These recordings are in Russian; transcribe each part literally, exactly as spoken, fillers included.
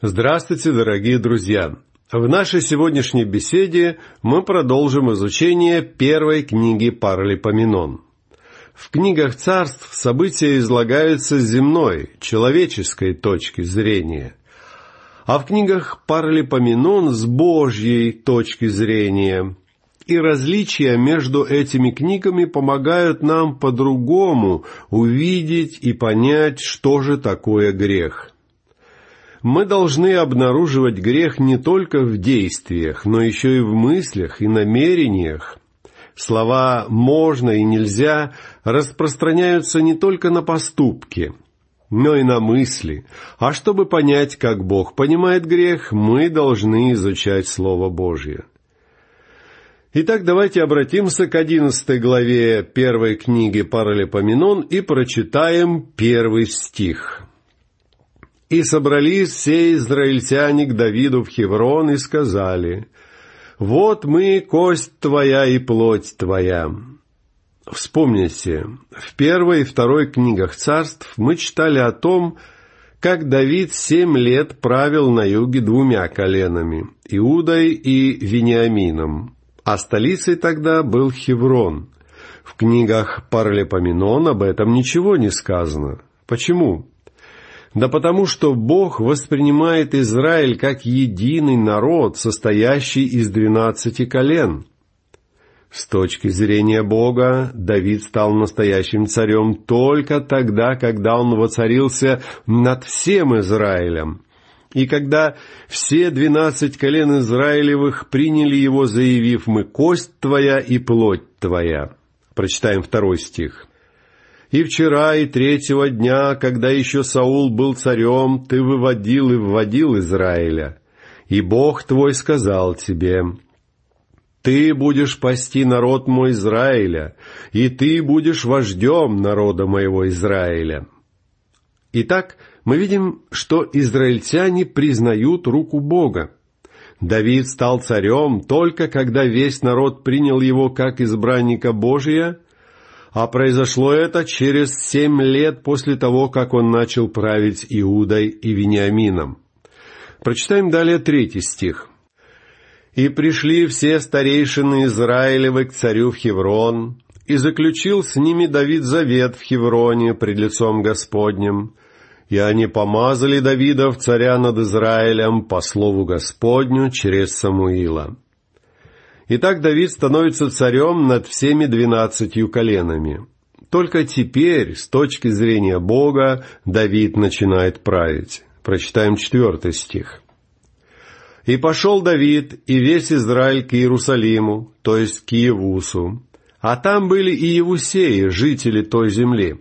Здравствуйте, дорогие друзья! В нашей сегодняшней беседе мы продолжим изучение первой книги Паралипоменон. В книгах царств события излагаются с земной, человеческой точки зрения, а в книгах Паралипоменон с Божьей точки зрения. И различия между этими книгами помогают нам по-другому увидеть и понять, что же такое грех. Мы должны обнаруживать грех не только в действиях, но еще и в мыслях и намерениях. Слова «можно» и «нельзя» распространяются не только на поступки, но и на мысли. А чтобы понять, как Бог понимает грех, мы должны изучать Слово Божье. Итак, давайте обратимся к одиннадцатой главе первой книги Паралипоменон и прочитаем первый стих. «И собрались все израильтяне к Давиду в Хеврон и сказали: „Вот мы, кость твоя и плоть твоя“». Вспомните, в первой и второй книгах царств мы читали о том, как Давид семь лет правил на юге двумя коленами – Иудой и Вениамином, а столицей тогда был Хеврон. В книгах Паралипоменон об этом ничего не сказано. Почему? Да потому что Бог воспринимает Израиль как единый народ, состоящий из двенадцати колен. С точки зрения Бога, Давид стал настоящим царем только тогда, когда он воцарился над всем Израилем. И когда все двенадцать колен Израилевых приняли его, заявив: «Мы кость твоя и плоть твоя». Прочитаем второй стих. «И вчера, и третьего дня, когда еще Саул был царем, ты выводил и вводил Израиля. И Бог твой сказал тебе: „Ты будешь пасти народ мой Израиля, и ты будешь вождем народа моего Израиля“». Итак, мы видим, что израильтяне признают руку Бога. Давид стал царем только когда весь народ принял его как избранника Божия, а произошло это через семь лет после того, как он начал править Иудой и Вениамином. Прочитаем далее третий стих. «И пришли все старейшины Израилевы к царю в Хеврон, и заключил с ними Давид завет в Хевроне пред лицом Господним. И они помазали Давида в царя над Израилем по слову Господню через Самуила». Итак, Давид становится царем над всеми двенадцатью коленами. Только теперь, с точки зрения Бога, Давид начинает править. Прочитаем четвертый стих. «И пошел Давид и весь Израиль к Иерусалиму, то есть к Иевусу, а там были и Иевусеи, жители той земли».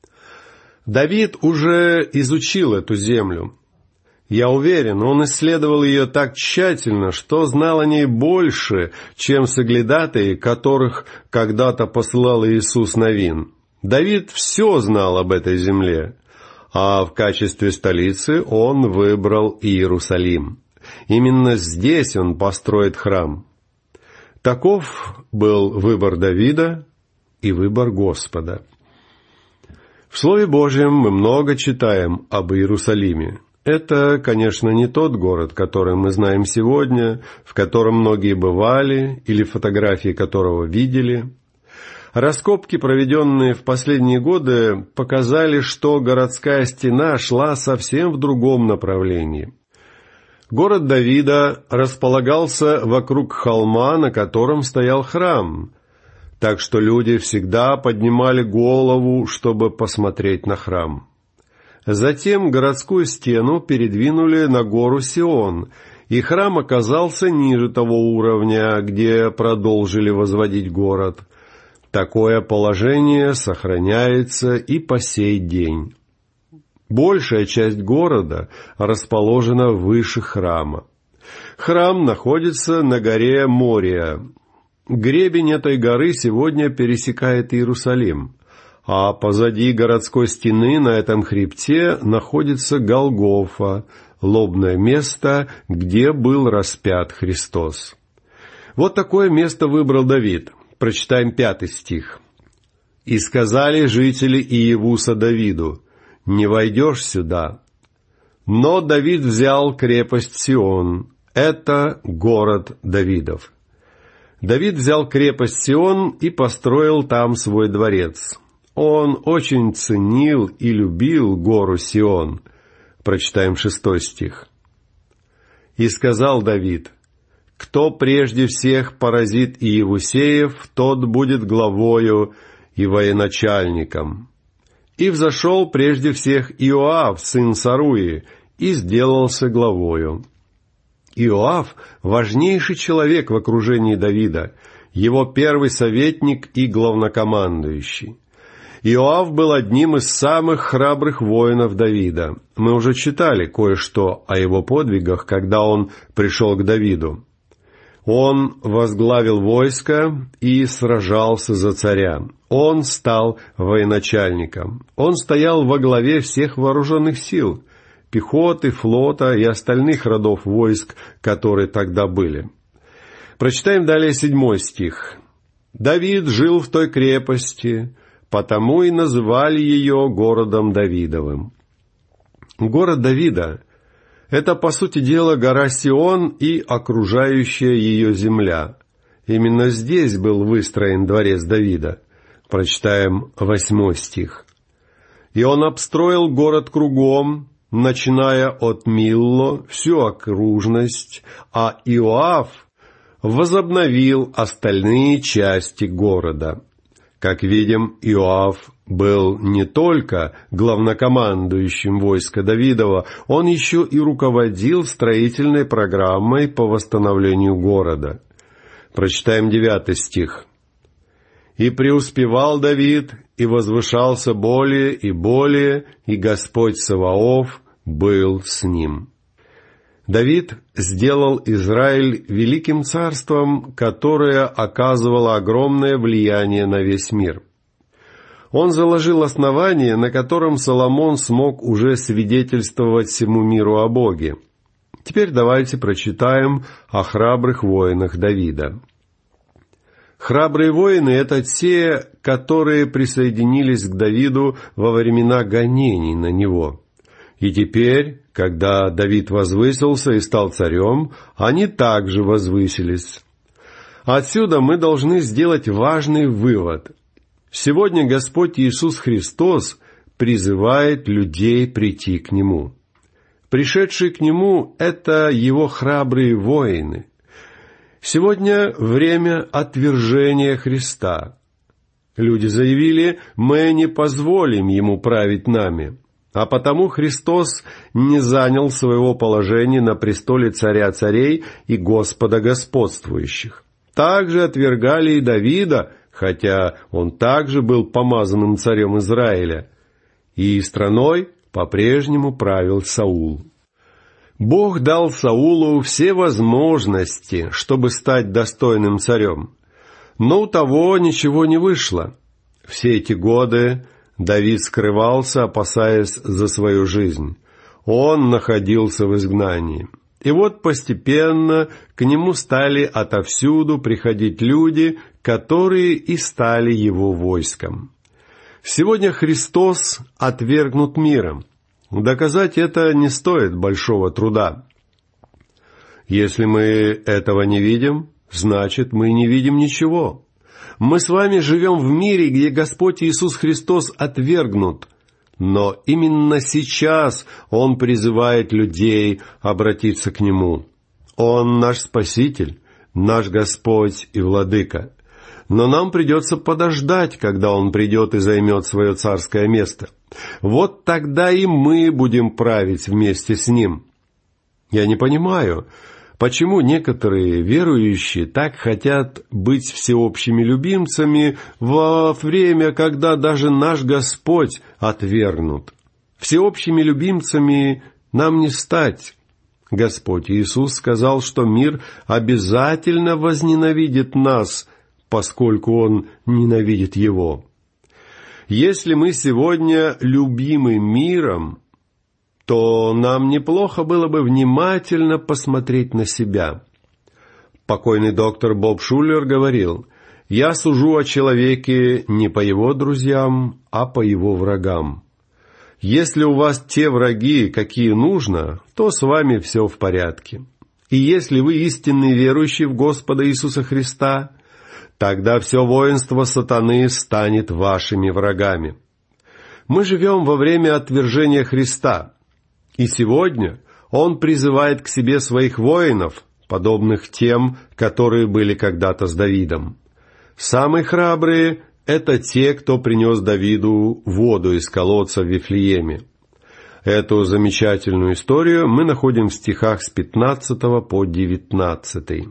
Давид уже изучил эту землю. Я уверен, он исследовал ее так тщательно, что знал о ней больше, чем соглядатаи, которых когда-то посылал Иисус Навин. Давид все знал об этой земле, а в качестве столицы он выбрал Иерусалим. Именно здесь он построит храм. Таков был выбор Давида и выбор Господа. В Слове Божьем мы много читаем об Иерусалиме. Это, конечно, не тот город, который мы знаем сегодня, в котором многие бывали или фотографии которого видели. Раскопки, проведенные в последние годы, показали, что городская стена шла совсем в другом направлении. Город Давида располагался вокруг холма, на котором стоял храм, так что люди всегда поднимали голову, чтобы посмотреть на храм. Затем городскую стену передвинули на гору Сион, и храм оказался ниже того уровня, где продолжили возводить город. Такое положение сохраняется и по сей день. Большая часть города расположена выше храма. Храм находится на горе Мория. Гребень этой горы сегодня пересекает Иерусалим, а позади городской стены на этом хребте находится Голгофа, лобное место, где был распят Христос. Вот такое место выбрал Давид. Прочитаем пятый стих. «И сказали жители Иевуса Давиду: „Не войдешь сюда“». Но Давид взял крепость Сион. Это город Давидов. Давид взял крепость Сион и построил там свой дворец. Он очень ценил и любил гору Сион. Прочитаем шестой стих. «И сказал Давид: кто прежде всех поразит Иевусеев, тот будет главою и военачальником. И взошел прежде всех Иоав, сын Саруи, и сделался главою». Иоав — важнейший человек в окружении Давида, его первый советник и главнокомандующий. Иоав был одним из самых храбрых воинов Давида. Мы уже читали кое-что о его подвигах, когда он пришел к Давиду. Он возглавил войско и сражался за царя. Он стал военачальником. Он стоял во главе всех вооруженных сил, пехоты, флота и остальных родов войск, которые тогда были. Прочитаем далее седьмой стих. «Давид жил в той крепости, потому и называли ее городом Давидовым». Город Давида — это, по сути дела, гора Сион и окружающая ее земля. Именно здесь был выстроен дворец Давида. Прочитаем восьмой стих. «И он обстроил город кругом, начиная от Милло, всю окружность, а Иоав возобновил остальные части города». Как видим, Иоав был не только главнокомандующим войска Давидова, он еще и руководил строительной программой по восстановлению города. Прочитаем девятый стих. «И преуспевал Давид, и возвышался более и более, и Господь Саваоф был с ним». Давид сделал Израиль великим царством, которое оказывало огромное влияние на весь мир. Он заложил основание, на котором Соломон смог уже свидетельствовать всему миру о Боге. Теперь давайте прочитаем о храбрых воинах Давида. Храбрые воины — это те, которые присоединились к Давиду во времена гонений на него. И теперь, когда Давид возвысился и стал царем, они также возвысились. Отсюда мы должны сделать важный вывод. Сегодня Господь Иисус Христос призывает людей прийти к Нему. Пришедшие к Нему — это Его храбрые воины. Сегодня время отвержения Христа. Люди заявили: «Мы не позволим Ему править нами». А потому Христос не занял своего положения на престоле царя царей и Господа господствующих. Также отвергали и Давида, хотя он также был помазанным царем Израиля. И страной по-прежнему правил Саул. Бог дал Саулу все возможности, чтобы стать достойным царем. Но у того ничего не вышло. Все эти годы Давид скрывался, опасаясь за свою жизнь. Он находился в изгнании. И вот постепенно к нему стали отовсюду приходить люди, которые и стали его войском. Сегодня Христос отвергнут миром. Доказать это не стоит большого труда. Если мы этого не видим, значит, мы не видим ничего. Мы с вами живем в мире, где Господь Иисус Христос отвергнут. Но именно сейчас Он призывает людей обратиться к Нему. Он наш Спаситель, наш Господь и Владыка. Но нам придется подождать, когда Он придет и займет свое царское место. Вот тогда и мы будем править вместе с Ним. Я не понимаю, почему некоторые верующие так хотят быть всеобщими любимцами во время, когда даже наш Господь отвергнут. Всеобщими любимцами нам не стать. Господь Иисус сказал, что мир обязательно возненавидит нас, поскольку Он ненавидит Его. Если мы сегодня любимы миром, то нам неплохо было бы внимательно посмотреть на себя. Покойный доктор Боб Шулер говорил: «Я сужу о человеке не по его друзьям, а по его врагам». Если у вас те враги, какие нужно, то с вами все в порядке. И если вы истинный верующий в Господа Иисуса Христа, тогда все воинство сатаны станет вашими врагами. Мы живем во время отвержения Христа, и сегодня Он призывает к себе своих воинов, подобных тем, которые были когда-то с Давидом. Самые храбрые — это те, кто принес Давиду воду из колодца в Вифлееме. Эту замечательную историю мы находим в стихах с пятнадцатого по девятнадцатый.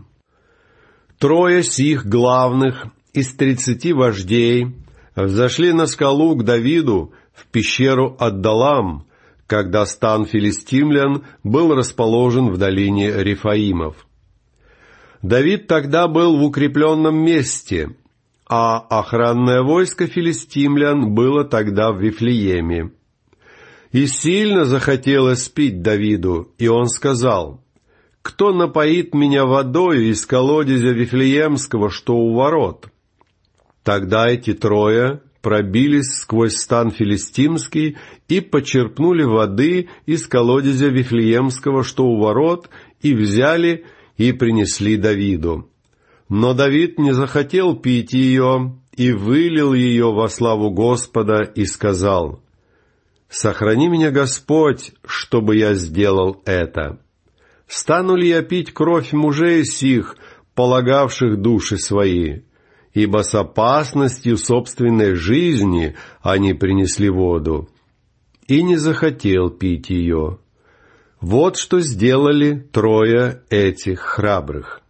«Трое сих главных из тридцати вождей взошли на скалу к Давиду в пещеру Аддалам, когда стан филистимлян был расположен в долине Рефаимов. Давид тогда был в укрепленном месте, а охранное войско филистимлян было тогда в Вифлееме. И сильно захотелось пить Давиду, и он сказал: «Кто напоит меня водою из колодезя Вифлеемского, что у ворот?» Тогда эти трое пробились сквозь стан филистимский и почерпнули воды из колодезя Вифлеемского, что у ворот, и взяли и принесли Давиду. Но Давид не захотел пить ее и вылил ее во славу Господа и сказал: «Сохрани меня, Господь, чтобы я сделал это. Стану ли я пить кровь мужей сих, полагавших души свои? Ибо с опасностью собственной жизни они принесли воду». И не захотел пить ее. Вот что сделали трое этих храбрых.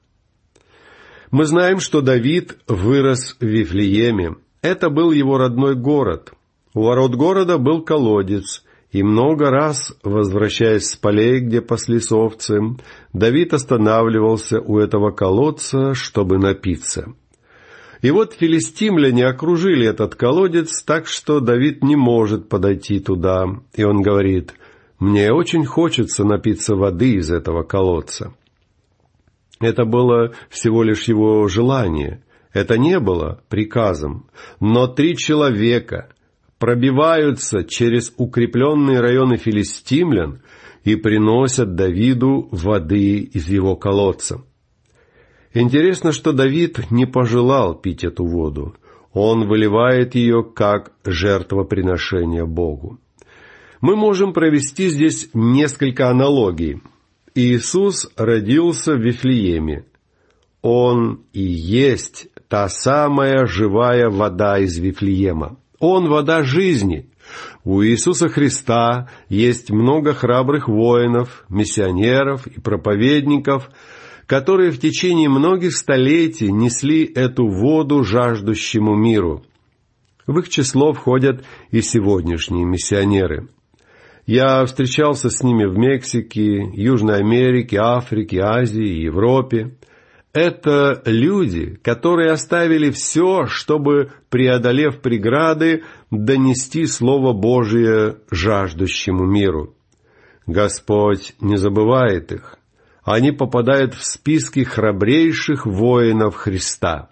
Мы знаем, что Давид вырос в Вифлееме. Это был его родной город. У ворот города был колодец, и много раз, возвращаясь с полей, где паслись овцы, Давид останавливался у этого колодца, чтобы напиться. И вот филистимляне окружили этот колодец, так что Давид не может подойти туда, и он говорит: «Мне очень хочется напиться воды из этого колодца». Это было всего лишь его желание, это не было приказом, но три человека пробиваются через укрепленные районы филистимлян и приносят Давиду воды из его колодца. Интересно, что Давид не пожелал пить эту воду. Он выливает ее как жертвоприношение Богу. Мы можем провести здесь несколько аналогий. Иисус родился в Вифлееме. Он и есть та самая живая вода из Вифлеема. Он — вода жизни. У Иисуса Христа есть много храбрых воинов, миссионеров и проповедников, которые в течение многих столетий несли эту воду жаждущему миру. В их число входят и сегодняшние миссионеры. Я встречался с ними в Мексике, Южной Америке, Африке, Азии и Европе. Это люди, которые оставили все, чтобы, преодолев преграды, донести Слово Божие жаждущему миру. Господь не забывает их. Они попадают в списки храбрейших воинов Христа.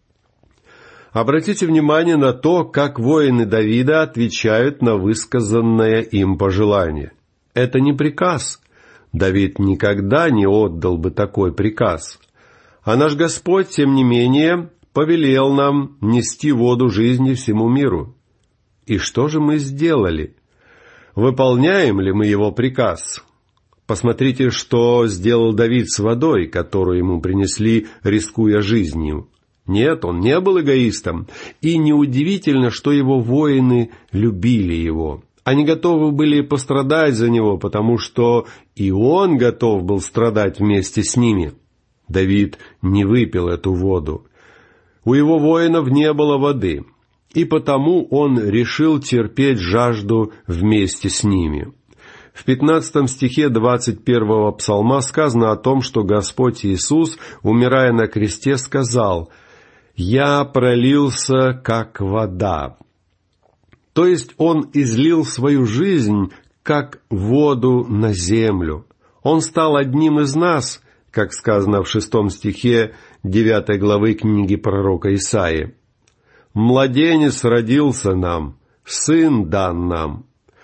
Обратите внимание на то, как воины Давида отвечают на высказанное им пожелание. Это не приказ. Давид никогда не отдал бы такой приказ. А наш Господь, тем не менее, повелел нам нести воду жизни всему миру. И что же мы сделали? Выполняем ли мы Его приказ? Посмотрите, что сделал Давид с водой, которую ему принесли, рискуя жизнью. Нет, он не был эгоистом, и неудивительно, что его воины любили его. Они готовы были пострадать за него, потому что и он готов был страдать вместе с ними. Давид не выпил эту воду. У его воинов не было воды, и потому он решил терпеть жажду вместе с ними. В пятнадцатом стихе двадцать первого псалма сказано о том, что Господь Иисус, умирая на кресте, сказал: «Я пролился, как вода». То есть Он излил свою жизнь, как воду на землю. Он стал одним из нас, как сказано в шестом стихе девятой главы книги пророка Исаии. «Младенец родился нам, сын дан нам».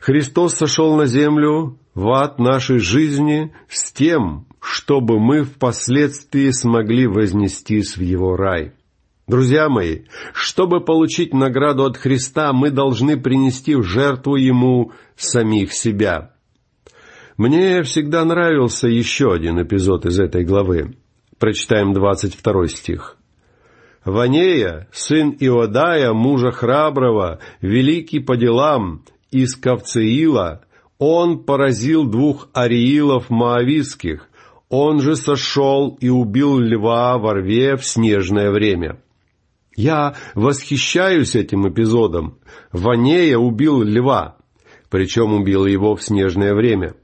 Христос сошел на землю, в ад нашей жизни, с тем, чтобы мы впоследствии смогли вознестись в Его рай. Друзья мои, чтобы получить награду от Христа, мы должны принести в жертву Ему самих себя. Мне всегда нравился еще один эпизод из этой главы. Прочитаем двадцать второй стих. «Ванея, сын Иодая, мужа храброго, великий по делам, из Кавцеила, он поразил двух ариилов моавитских, он же сошел и убил льва во рве в снежное время». Я восхищаюсь этим эпизодом. Ванея убил льва, причем убил его в снежное время.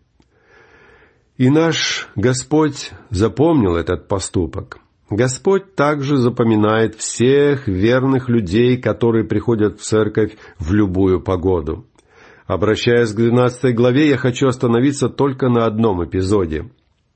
И наш Господь запомнил этот поступок. Господь также запоминает всех верных людей, которые приходят в церковь в любую погоду. Обращаясь к двенадцатой главе, я хочу остановиться только на одном эпизоде.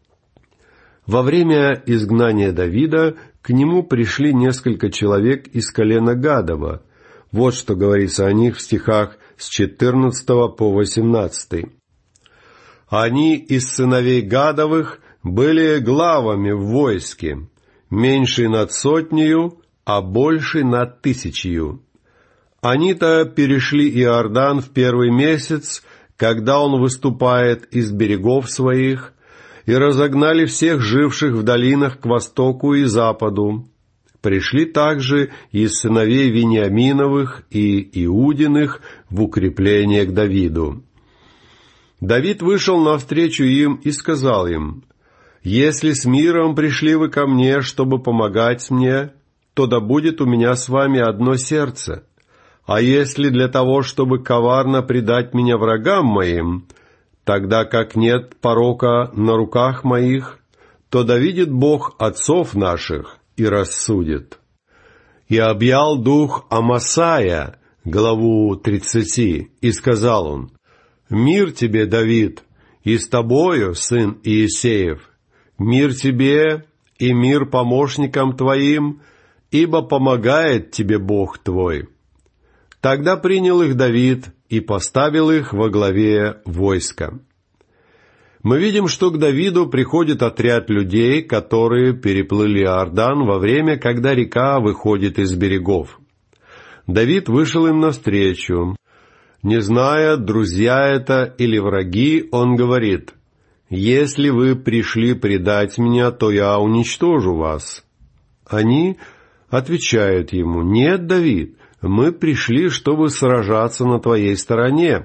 Во время изгнания Давида к нему пришли несколько человек из колена Гадова. Вот что говорится о них в стихах с четырнадцатого по восемнадцатый. «Они из сыновей Гадовых были главами в войске, меньший над сотнею, а больший над тысячью. Они-то перешли Иордан в первый месяц, когда он выступает из берегов своих, и разогнали всех живших в долинах к востоку и западу. Пришли также из сыновей Вениаминовых и Иудиных в укрепление к Давиду. Давид вышел навстречу им и сказал им: «Если с миром пришли вы ко мне, чтобы помогать мне, то да будет у меня с вами одно сердце. А если для того, чтобы коварно предать меня врагам моим, тогда как нет порока на руках моих, то да видит Бог отцов наших и рассудит». И объял дух Амасая, главу тридцати, и сказал он: «Мир тебе, Давид, и с тобою, сын Иисеев, мир тебе и мир помощникам твоим, ибо помогает тебе Бог твой». Тогда принял их Давид и поставил их во главе войска. Мы видим, что к Давиду приходит отряд людей, которые переплыли Иордан во время, когда река выходит из берегов. Давид вышел им навстречу. Не зная, друзья это или враги, он говорит: «Если вы пришли предать меня, то я уничтожу вас». Они отвечают ему: «Нет, Давид, мы пришли, чтобы сражаться на твоей стороне».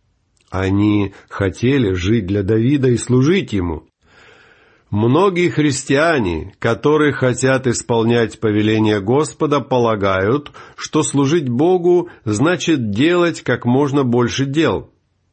Они хотели жить для Давида и служить ему. Многие христиане, которые хотят исполнять повеления Господа, полагают, что служить Богу значит делать как можно больше дел.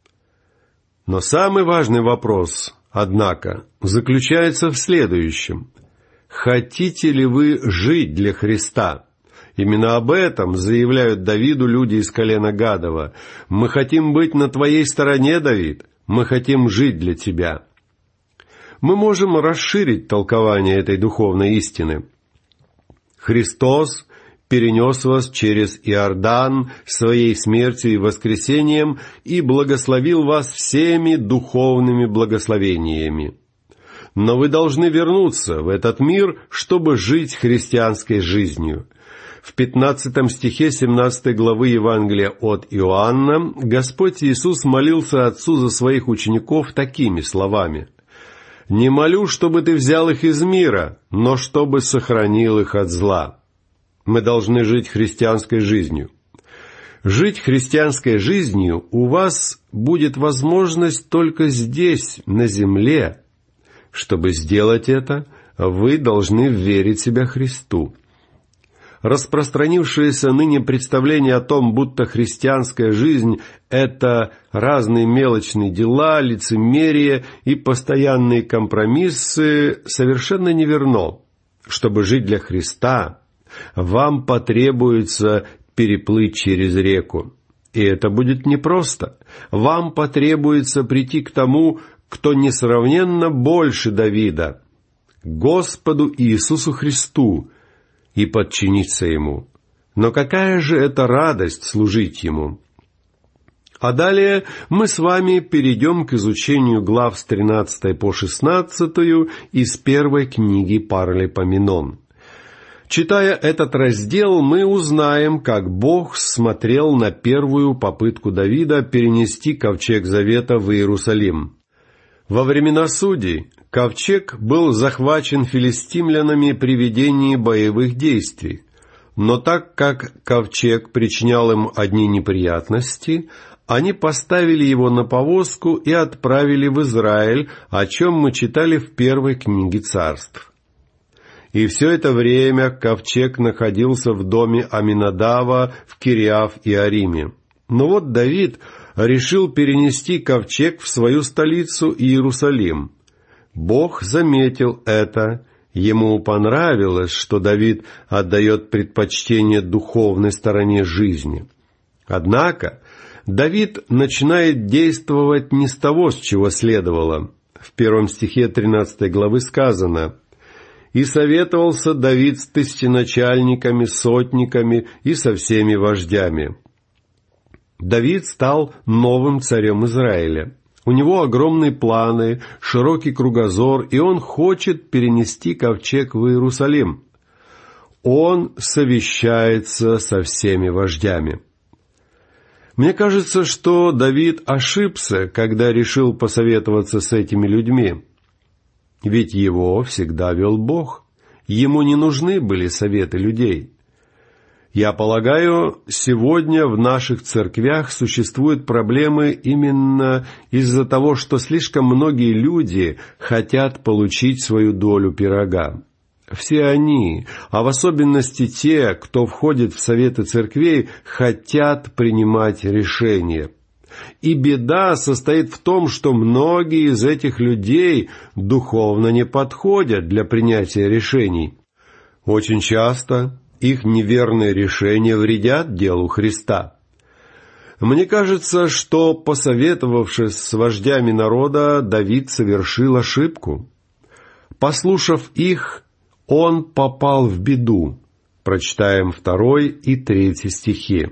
Но самый важный вопрос, однако, заключается в следующем: хотите ли вы жить для Христа? Именно об этом заявляют Давиду люди из колена Гадова. «Мы хотим быть на твоей стороне, Давид, мы хотим жить для тебя». Мы можем расширить толкование этой духовной истины. Христос перенес вас через Иордан своей смертью и воскресением и благословил вас всеми духовными благословениями. Но вы должны вернуться в этот мир, чтобы жить христианской жизнью. В пятнадцатом стихе семнадцатой главы Евангелия от Иоанна Господь Иисус молился Отцу за своих учеников такими словами: «Не молю, чтобы ты взял их из мира, но чтобы сохранил их от зла». Мы должны жить христианской жизнью. Жить христианской жизнью у вас будет возможность только здесь, на земле. Чтобы сделать это, вы должны верить себя Христу. Распространившееся ныне представление о том, будто христианская жизнь — это разные мелочные дела, лицемерие и постоянные компромиссы, совершенно неверно. Чтобы жить для Христа, вам потребуется переплыть через реку. И это будет непросто. Вам потребуется прийти к тому, кто несравненно больше Давида, Господу Иисусу Христу, и подчиниться Ему. Но какая же это радость служить Ему! А далее мы с вами перейдем к изучению глав с тринадцатой по шестнадцатую из первой книги Паралипоменон. Читая этот раздел, мы узнаем, как Бог смотрел на первую попытку Давида перенести ковчег Завета в Иерусалим. Во времена судей ковчег был захвачен филистимлянами при ведении боевых действий, но так как ковчег причинял им одни неприятности, они поставили его на повозку и отправили в Израиль, о чем мы читали в первой книге Царств. И все это время ковчег находился в доме Аминадава в Кириаф-Иариме. Но вот Давид решил перенести ковчег в свою столицу Иерусалим. Бог заметил это. Ему понравилось, что Давид отдает предпочтение духовной стороне жизни. Однако Давид начинает действовать не с того, с чего следовало. В первом стихе тринадцатой главы сказано: «И советовался Давид с тысяченачальниками, сотниками и со всеми вождями». Давид стал новым царем Израиля. У него огромные планы, широкий кругозор, и он хочет перенести ковчег в Иерусалим. Он совещается со всеми вождями. Мне кажется, что Давид ошибся, когда решил посоветоваться с этими людьми. Ведь его всегда вел Бог. Ему не нужны были советы людей. Я полагаю, сегодня в наших церквях существуют проблемы именно из-за того, что слишком многие люди хотят получить свою долю пирога. Все они, а в особенности те, кто входит в советы церквей, хотят принимать решения. И беда состоит в том, что многие из этих людей духовно не подходят для принятия решений. Очень часто их неверные решения вредят делу Христа. Мне кажется, что, посоветовавшись с вождями народа, Давид совершил ошибку. Послушав их, он попал в беду. Прочитаем второй и третий стихи.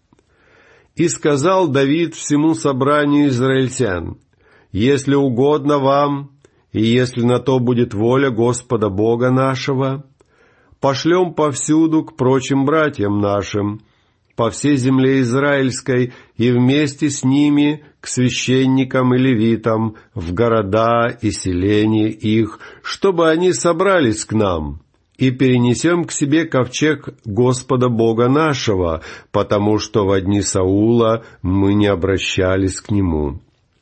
«И сказал Давид всему собранию израильтян: если угодно вам, и если на то будет воля Господа Бога нашего, пошлем повсюду к прочим братьям нашим, по всей земле израильской, и вместе с ними к священникам и левитам, в города и селения их, чтобы они собрались к нам, и перенесем к себе ковчег Господа Бога нашего, потому что во дни Саула мы не обращались к нему».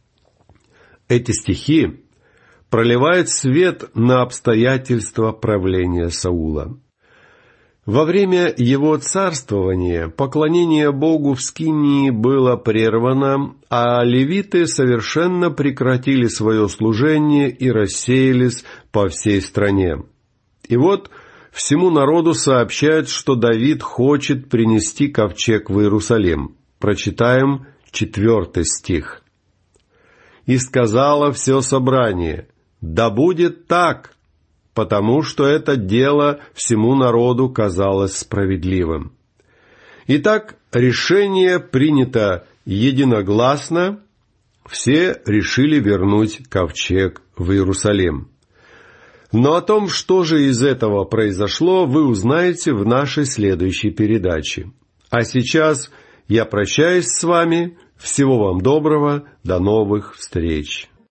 Эти стихи проливают свет на обстоятельства правления Саула. Во время его царствования поклонение Богу в Скинии было прервано, а левиты совершенно прекратили свое служение и рассеялись по всей стране. И вот всему народу сообщают, что Давид хочет принести ковчег в Иерусалим. Прочитаем четвертый стих. «И сказало все собрание: да будет так, потому что это дело всему народу казалось справедливым». Итак, решение принято единогласно. Все решили вернуть ковчег в Иерусалим. Но о том, что же из этого произошло, вы узнаете в нашей следующей передаче. А сейчас я прощаюсь с вами. Всего вам доброго. До новых встреч.